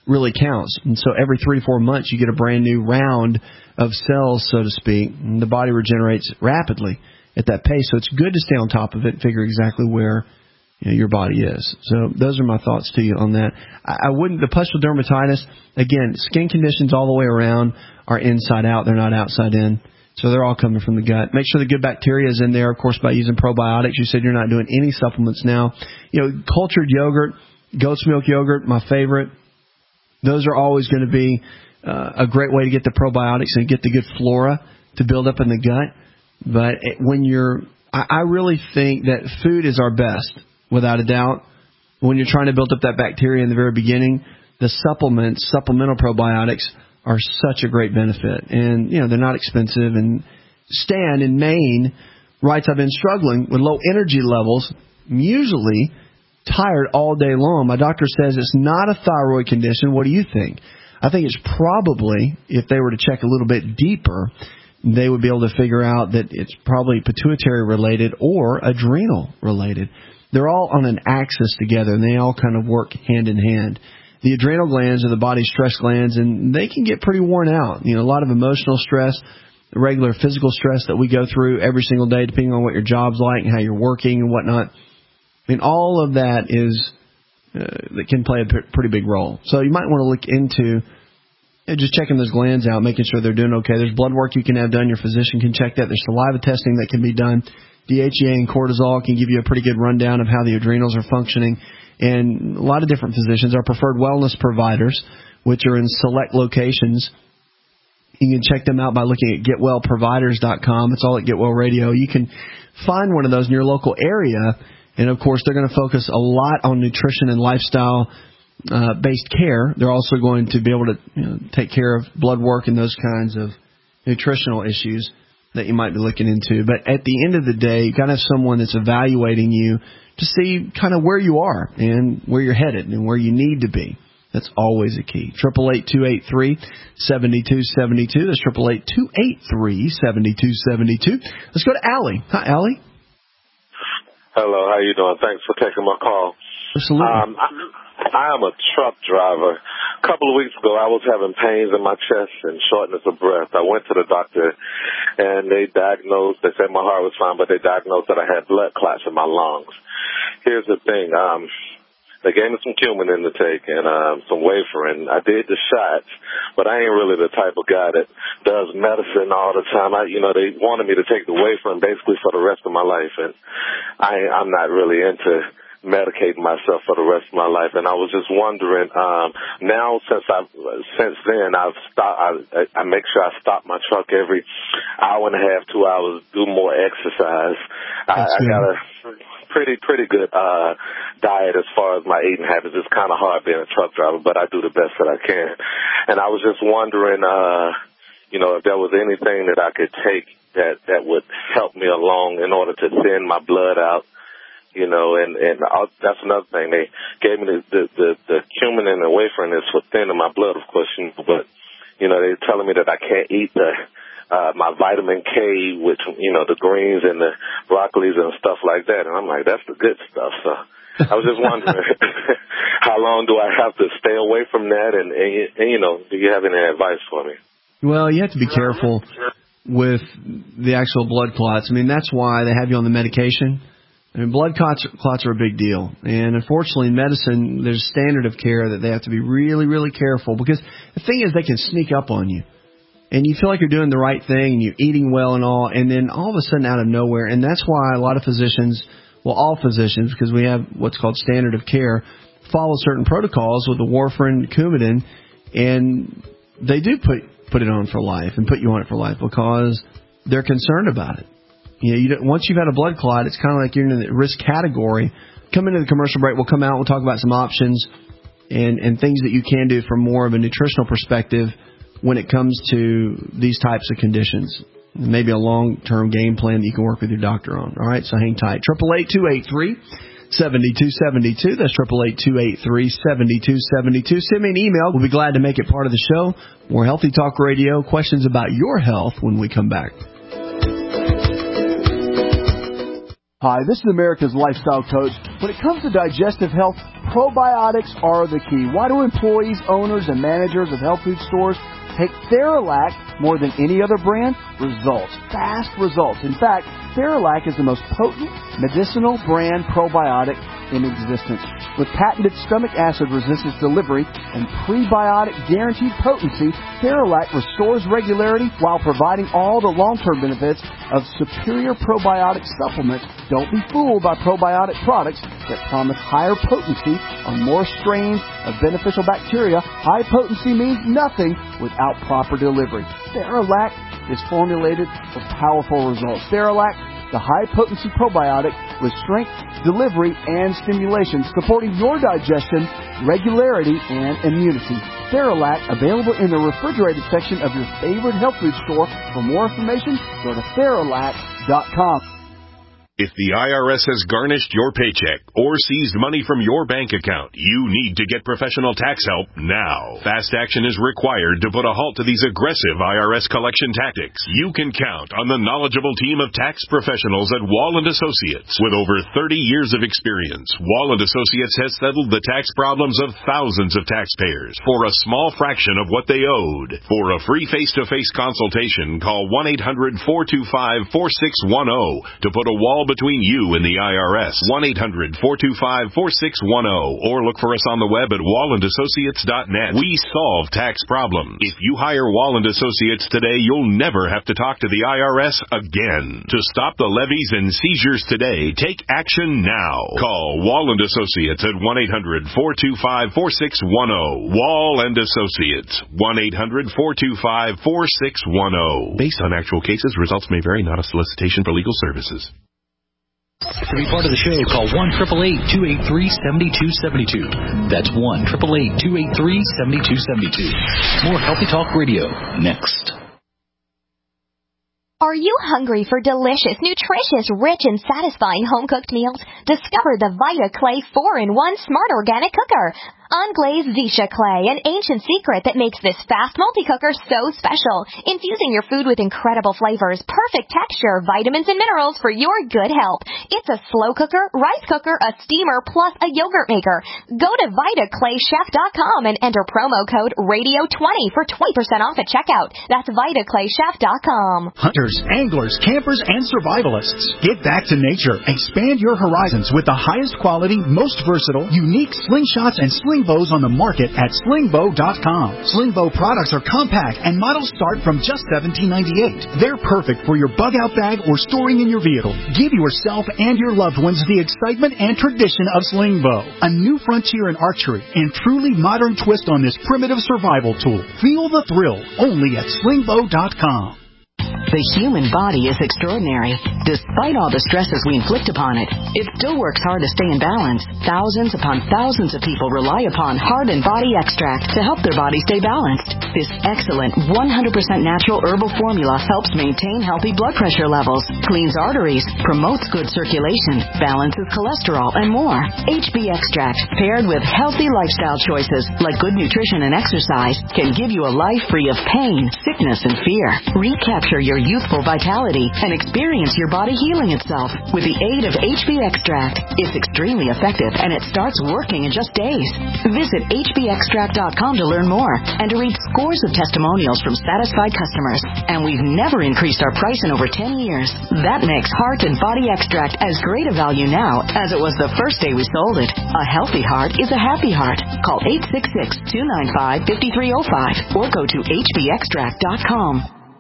really counts. And so every three to four months, you get a brand new round of cells, so to speak. And the body regenerates rapidly at that pace. So it's good to stay on top of it and figure exactly where you know, your body is. So those are my thoughts to you on that. I, I wouldn't, the pustular dermatitis, again, skin conditions all the way around are inside out. They're not outside in. So they're all coming from the gut. Make sure the good bacteria is in there, of course, by using probiotics. You said you're not doing any supplements now. You know, cultured yogurt, goat's milk yogurt, my favorite. Those are always going to be uh, a great way to get the probiotics and get the good flora to build up in the gut. But it, when you're, I, I really think that food is our best, without a doubt. When you're trying to build up that bacteria in the very beginning, the supplements, supplemental probiotics, are such a great benefit. And, you know, they're not expensive. And Stan in Maine writes, I've been struggling with low energy levels, usually tired all day long. My doctor says it's not a thyroid condition. What do you think? I think it's probably, if they were to check a little bit deeper, they would be able to figure out that it's probably pituitary related or adrenal related. They're all on an axis together, and they all kind of work hand in hand. The adrenal glands are the body's stress glands, and they can get pretty worn out. You know, a lot of emotional stress, regular physical stress that we go through every single day, depending on what your job's like and how you're working and whatnot. I mean, all of that is uh, that can play a p- pretty big role. So you might want to look into uh, just checking those glands out, making sure they're doing okay. There's blood work you can have done. Your physician can check that. There's saliva testing that can be done. D H E A and cortisol can give you a pretty good rundown of how the adrenals are functioning. And a lot of different physicians are preferred wellness providers, which are in select locations. You can check them out by looking at get well providers dot com. It's all at Get Well Radio. You can find one of those in your local area. And, of course, they're going to focus a lot on nutrition and lifestyle-based uh, care. They're also going to be able to you know, take care of blood work and those kinds of nutritional issues that you might be looking into. But at the end of the day, you've got to have someone that's evaluating you to see kind of where you are and where you're headed and where you need to be. That's always a key. eight eight eight, two eight three, seven two seven two. That's eight eight eight, two eight three, seven two seven two. Let's go to Allie. Hi, Allie. Hello, how you doing? Thanks for taking my call. Absolutely. Um, I, I am a truck driver. A couple of weeks ago, I was having pains in my chest and shortness of breath. I went to the doctor, and they diagnosed, they said my heart was fine, but they diagnosed that I had blood clots in my lungs. Here's the thing. Um, they gave me some Coumadin to take and um, some Warfarin. I did the shots, but I ain't really the type of guy that does medicine all the time. I, you know, they wanted me to take the Warfarin basically for the rest of my life, and I, I'm not really into medicating myself for the rest of my life. And I was just wondering, um, now since I've, since then, I've stopped, I, I make sure I stop my truck every hour and a half, two hours, do more exercise. I, I got a pretty, pretty good, uh, diet as far as my eating habits. It's kind of hard being a truck driver, but I do the best that I can. And I was just wondering, uh, you know, if there was anything that I could take that, that would help me along in order to thin my blood out. You know, and, and I'll, that's another thing. They gave me the, the, the, the Coumadin and Warfarin is for thinning my blood, of course, you know, but, you know, they're telling me that I can't eat the, uh, my vitamin K with, you know, the greens and the broccolis and stuff like that. And I'm like, that's the good stuff. So I was just wondering, how long do I have to stay away from that? And, and, and, you know, do you have any advice for me? Well, you have to be careful with the actual blood clots. I mean, that's why they have you on the medication. I mean, blood clots, clots are a big deal. And unfortunately, in medicine, there's a standard of care that they have to be really, really careful. Because the thing is, they can sneak up on you. And you feel like you're doing the right thing, and you're eating well and all, and then all of a sudden out of nowhere. And that's why a lot of physicians, well, all physicians, because we have what's called standard of care, follow certain protocols with the Warfarin, Coumadin, and they do put, put it on for life and put you on it for life because they're concerned about it. You know, you don't, once you've had a blood clot, it's kind of like you're in the risk category. Come into the commercial break. We'll come out. We'll talk about some options and, and things that you can do from more of a nutritional perspective when it comes to these types of conditions. Maybe a long-term game plan that you can work with your doctor on. All right, so hang tight. eight eight eight, two eight three, seven two seven two. That's eight eight eight, two eight three, seven two seven two. Send me an email. We'll be glad to make it part of the show. More Healthy Talk Radio. Questions about your health when we come back. Hi, this is America's Lifestyle Coach When it comes to digestive health, probiotics are the key. Why do employees, owners, and managers of health food stores take Theralac more than any other brand? Results. Fast results. In fact, Theralac is the most potent medicinal brand probiotic in existence. With patented stomach acid resistance delivery and prebiotic guaranteed potency, Theralac restores regularity while providing all the long-term benefits of superior probiotic supplements. Don't be fooled by probiotic products that promise higher potency on more strains of beneficial bacteria. High potency means nothing without proper delivery. Theralac is formulated for powerful results. Theralac, the high-potency probiotic with strength, delivery, and stimulation, supporting your digestion, regularity, and immunity. Theralac, available in the refrigerated section of your favorite health food store. For more information, go to Theralac dot com. If the I R S has garnished your paycheck or seized money from your bank account, you need to get professional tax help now. Fast action is required to put a halt to these aggressive I R S collection tactics. You can count on the knowledgeable team of tax professionals at Wall and Associates. With over thirty years of experience, Wall and Associates has settled the tax problems of thousands of taxpayers for a small fraction of what they owed. For a free face-to-face consultation, call one eight hundred, four two five, four six one zero to put a wall between you and the I R S. one eight hundred, four two five, four six one zero or look for us on the web at wall and associates dot net. We solve tax problems. If you hire Wall and Associates today, you'll never have to talk to the I R S again. To stop the levies and seizures today, take action now. Call Wall and Associates at one eight hundred, four two five, four six one zero. Wall and Associates, one eight hundred, four two five, four six one zero. Based on actual cases, results may vary, not a solicitation for legal services. To be part of the show, call one eight eight eight, two eight three, seven two seven two. That's one eight eight eight, two eight three, seven two seven two. More Healthy Talk Radio next. Are you hungry for delicious, nutritious, rich, and satisfying home-cooked meals? Discover the Vita Clay four in one Smart Organic Cooker. Unglazed Zisha Clay, an ancient secret that makes this fast multi-cooker so special, infusing your food with incredible flavors, perfect texture, vitamins, and minerals for your good health. It's a slow cooker, rice cooker, a steamer, plus a yogurt maker. Go to Vita Clay Chef dot com and enter promo code radio twenty for twenty percent off at checkout. That's Vita Clay Chef dot com. Hunters, anglers, campers, and survivalists. Get back to nature. Expand your horizons with the highest quality, most versatile, unique slingshots and sling bows on the market at sling bow dot com. Sling bow products are compact and models start from just seventeen ninety-eight. They're perfect for your bug-out bag or storing in your vehicle. Give yourself and your loved ones the excitement and tradition of sling bow, a new frontier in archery and truly modern twist on this primitive survival tool. Feel the thrill only at sling bow dot com. The human body is extraordinary. Despite all the stresses we inflict upon it, it still works hard to stay in balance. Thousands upon thousands of people rely upon Heart and Body Extract to help their body stay balanced. This excellent one hundred percent natural herbal formula helps maintain healthy blood pressure levels, cleans arteries, promotes good circulation, balances cholesterol, and more. H B Extract, paired with healthy lifestyle choices like good nutrition and exercise, can give you a life free of pain, sickness, and fear. Recapture your youthful vitality and experience your body healing itself with the aid of H B Extract. It's extremely effective and it starts working in just days. Visit H B extract dot com to learn more and to read scores of testimonials from satisfied customers. And we've never increased our price in over ten years. That makes Heart and Body Extract as great a value now as it was the first day we sold it. A healthy heart is a happy heart. Call eight six six, two nine five, five three zero five or go to H B extract dot com.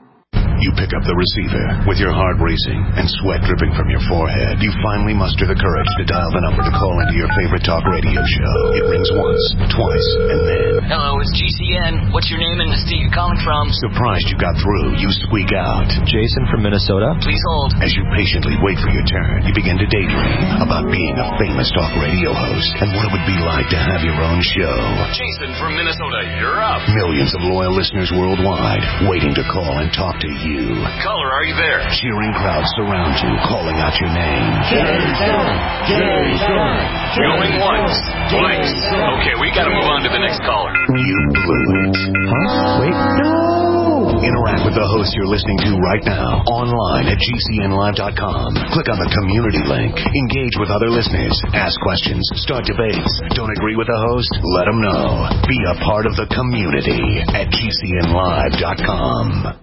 You pick up the receiver with your heart racing and sweat dripping from your forehead. You finally muster the courage to dial the number to call into your favorite talk radio show. It rings once, twice, and then... Hello, it's G C N. What's your name and the state you're calling from? Surprised you got through, you squeak out. Jason from Minnesota. Please hold. As you patiently wait for your turn, you begin to daydream about being a famous talk radio host and what it would be like to have your own show. Jason from Minnesota, you're up. Millions of loyal listeners worldwide waiting to call and talk to you. Caller, are you there? Cheering crowds surround you, calling out your name. Jason! Jason! Going once, twice. Okay, we gotta move on to the next caller. You blew it. Huh? Wait. No! Interact with the host you're listening to right now online at G C N live dot com. Click on the community link. Engage with other listeners. Ask questions. Start debates. Don't agree with the host? Let them know. Be a part of the community at G C N live dot com.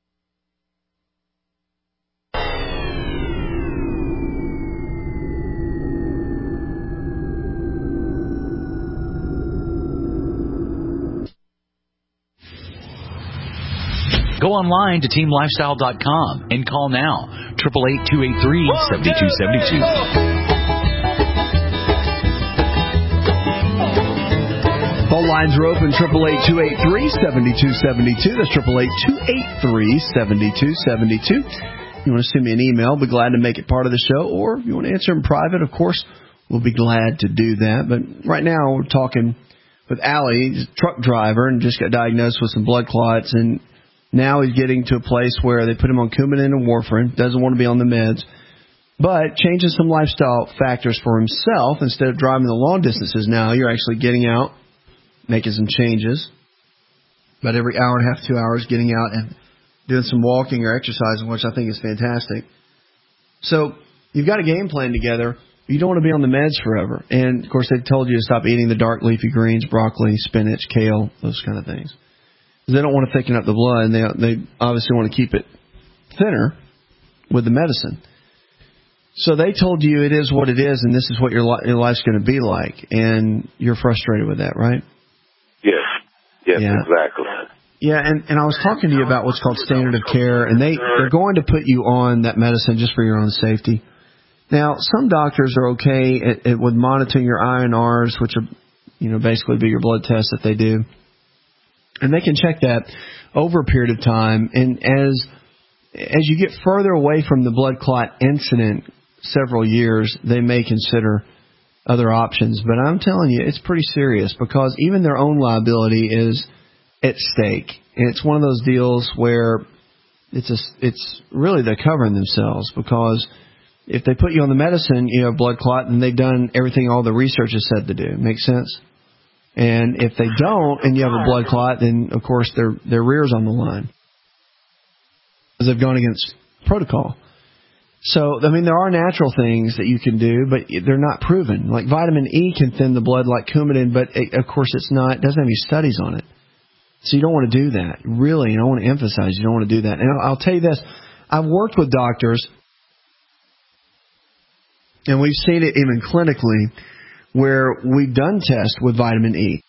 Go online to team lifestyle dot com and call now. eight eight eight, two eight three, seven two seven two. Phone lines are open, eight eight eight, two eight three, seven two seven two. That's eight eight eight, two eight three, seven two seven two. You want to send me an email, be glad to make it part of the show. Or if you want to answer in private, of course, we'll be glad to do that. But right now we're talking with Allie, he's a truck driver, and just got diagnosed with some blood clots. And now he's getting to a place where they put him on Coumadin and warfarin, doesn't want to be on the meds, but changing some lifestyle factors for himself. Instead of driving the long distances now, you're actually getting out, making some changes. About every hour and a half, two hours, getting out and doing some walking or exercising, which I think is fantastic. So you've got a game plan together. You don't want to be on the meds forever. And, of course, they've told you to stop eating the dark leafy greens, broccoli, spinach, kale, those kind of things. They don't want to thicken up the blood, and they they obviously want to keep it thinner with the medicine. So they told you it is what it is, and this is what your, li- your life's going to be like, and you're frustrated with that, right? Yes. Yes, yeah. exactly. Yeah, and, and I was talking to you about what's called standard of care, and they, they're going to put you on that medicine just for your own safety. Now, some doctors are okay at, at, with monitoring your I N Rs, which are, you know, basically be your blood tests that they do. And they can check that over a period of time. And as as you get further away from the blood clot incident, several years, they may consider other options. But I'm telling you, it's pretty serious because even their own liability is at stake. And it's one of those deals where it's a, it's really they're covering themselves because if they put you on the medicine, you have blood clot, then they've done everything all the research has said to do. Make sense? And if they don't, and you have a blood clot, then, of course, their their rear's on the line. Because they've gone against protocol. So, I mean, there are natural things that you can do, but they're not proven. Like vitamin E can thin the blood like Coumadin, but, it, of course, it's not. It doesn't have any studies on it. So you don't want to do that. Really, I want to emphasize you don't want to do that. And I'll, I'll tell you this. I've worked with doctors, and we've seen it even clinically, where we've done tests with vitamin E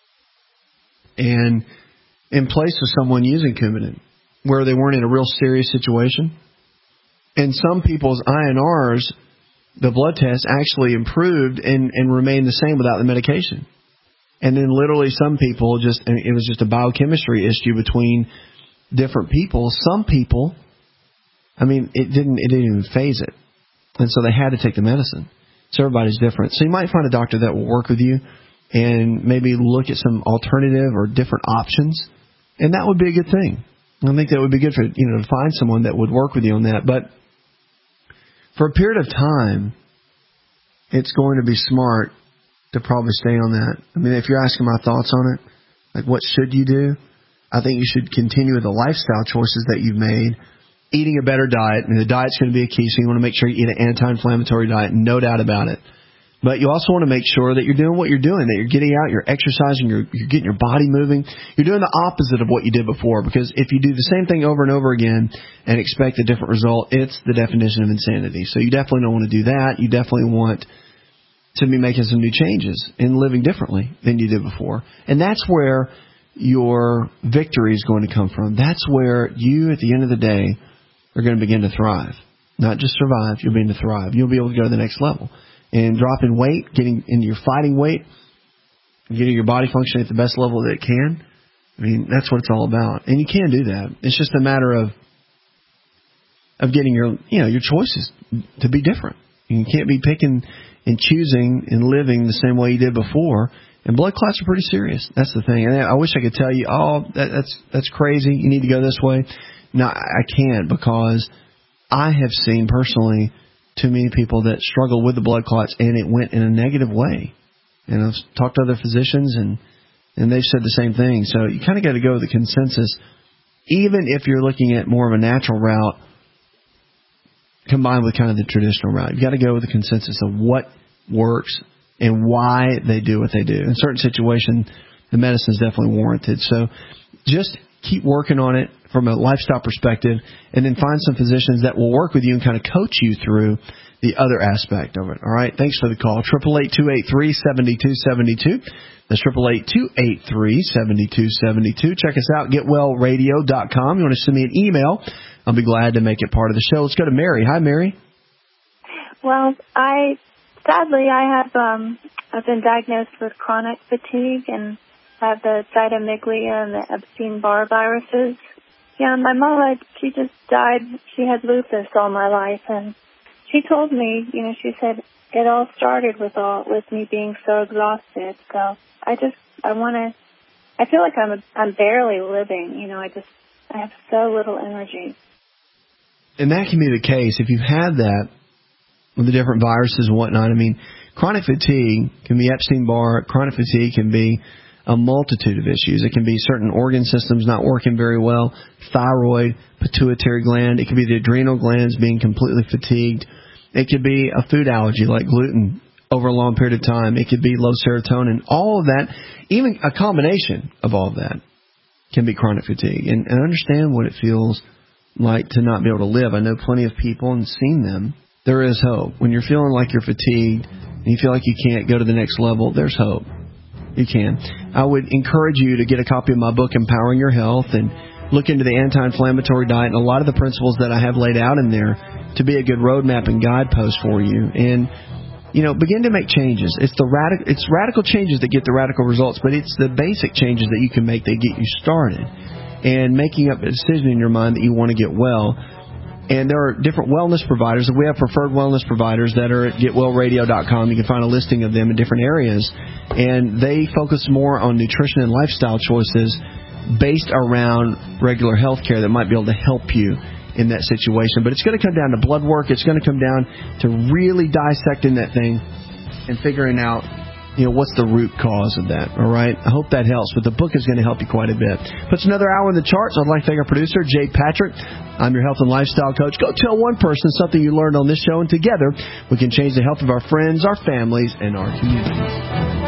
and in place of someone using Coumadin, where they weren't in a real serious situation. And some people's I N Rs, the blood test, actually improved and, and remained the same without the medication. And then literally some people just, it was just a biochemistry issue between different people. Some people, I mean, it didn't, it didn't even phase it. And so they had to take the medicine. So everybody's different. So you might find a doctor that will work with you and maybe look at some alternative or different options. And that would be a good thing. I think that would be good for, you know, to find someone that would work with you on that. But for a period of time, it's going to be smart to probably stay on that. I mean, if you're asking my thoughts on it, like what should you do? I think you should continue with the lifestyle choices that you've made. Eating a better diet, and the diet's going to be a key, so you want to make sure you eat an anti-inflammatory diet, no doubt about it. But you also want to make sure that you're doing what you're doing, that you're getting out, you're exercising, you're, you're getting your body moving. You're doing the opposite of what you did before, because if you do the same thing over and over again and expect a different result, it's the definition of insanity. So you definitely don't want to do that. You definitely want to be making some new changes and living differently than you did before. And that's where your victory is going to come from. That's where you, at the end of the day, are going to begin to thrive. Not just survive, you'll begin to thrive. You'll be able to go to the next level. And dropping weight, getting into your fighting weight, getting your body functioning at the best level that it can, I mean, that's what it's all about. And you can do that. It's just a matter of of getting your, you know, your choices to be different. You can't be picking and choosing and living the same way you did before. And blood clots are pretty serious. That's the thing. And I wish I could tell you, oh, that, that's that's crazy. You need to go this way. No, I can't, because I have seen personally too many people that struggle with the blood clots, and it went in a negative way. And I've talked to other physicians, and, and they've said the same thing. So you kind of got to go with the consensus even if you're looking at more of a natural route combined with kind of the traditional route. You've got to go with the consensus of what works and why they do what they do. In certain situations, the medicine is definitely warranted. So just keep working on it from a lifestyle perspective, and then find some physicians that will work with you and kind of coach you through the other aspect of it. All right? Thanks for the call. eight eight eight, two eight three, seven two seven two. That's eight eight eight, two eight three, seven two seven two. Check us out, get well radio dot com. You want to send me an email, I'll be glad to make it part of the show. Let's go to Mary. Hi, Mary. Well, I sadly I have um I've been diagnosed with chronic fatigue and have the cytomeglia and the Epstein-Barr viruses. Yeah, my mama, she just died. She had lupus all my life, and she told me, you know, she said it all started with all with me being so exhausted. So I just I want to. I feel like I'm I'm barely living. You know, I just I have so little energy. And that can be the case if you've had that with the different viruses and whatnot. I mean, chronic fatigue can be Epstein-Barr. Chronic fatigue can be a multitude of issues. It can be certain organ systems not working very well, thyroid, pituitary gland. It could be the adrenal glands being completely fatigued. It could be a food allergy like gluten over a long period of time. It could be low serotonin. All of that, even a combination of all of that, can be chronic fatigue. And, and understand what it feels like to not be able to live. I know plenty of people and seen them. There is hope. When you're feeling like you're fatigued and you feel like you can't go to the next level, there's hope. You can. I would encourage you to get a copy of my book, Empowering Your Health, and look into the anti-inflammatory diet and a lot of the principles that I have laid out in there to be a good roadmap and guidepost for you. And, you know, begin to make changes. It's the radical, it's radical changes that get the radical results, but it's the basic changes that you can make that get you started. And making up a decision in your mind that you want to get well. And there are different wellness providers. We have preferred wellness providers that are at get well radio dot com. You can find a listing of them in different areas. And they focus more on nutrition and lifestyle choices based around regular health care that might be able to help you in that situation. But it's going to come down to blood work. It's going to come down to really dissecting that thing and figuring out, you know, what's the root cause of that, all right? I hope that helps, but the book is going to help you quite a bit. Puts another hour in the charts. I'd like to thank our producer, Jay Patrick. I'm your health and lifestyle coach. Go tell one person something you learned on this show, and together we can change the health of our friends, our families, and our communities.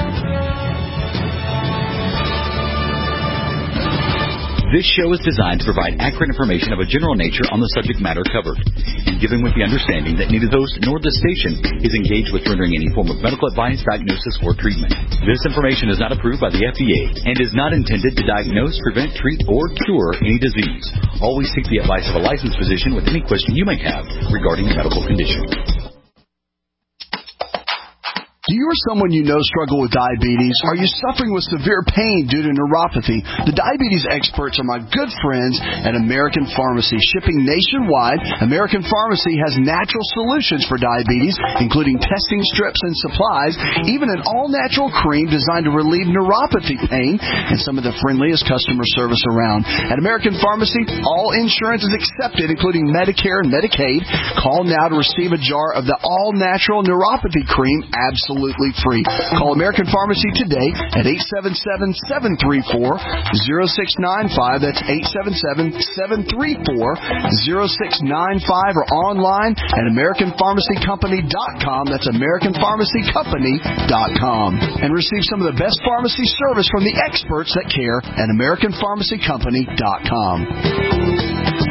This show is designed to provide accurate information of a general nature on the subject matter covered, and given with the understanding that neither the host nor the station is engaged with rendering any form of medical advice, diagnosis, or treatment. This information is not approved by the F D A and is not intended to diagnose, prevent, treat, or cure any disease. Always seek the advice of a licensed physician with any question you may have regarding a medical condition. Do you or someone you know struggle with diabetes? Are you suffering with severe pain due to neuropathy? The diabetes experts are my good friends at American Pharmacy. Shipping nationwide, American Pharmacy has natural solutions for diabetes, including testing strips and supplies, even an all-natural cream designed to relieve neuropathy pain, and some of the friendliest customer service around. At American Pharmacy, all insurance is accepted, including Medicare and Medicaid. Call now to receive a jar of the all-natural neuropathy cream absolutely free. Call American Pharmacy today at eight seven seven, seven three four, zero six nine five. That's eight seven seven, seven three four, zero six nine five, or online at American Pharmacy Company dot com. That's American Pharmacy Company dot com. And receive some of the best pharmacy service from the experts that care at American Pharmacy Company dot com.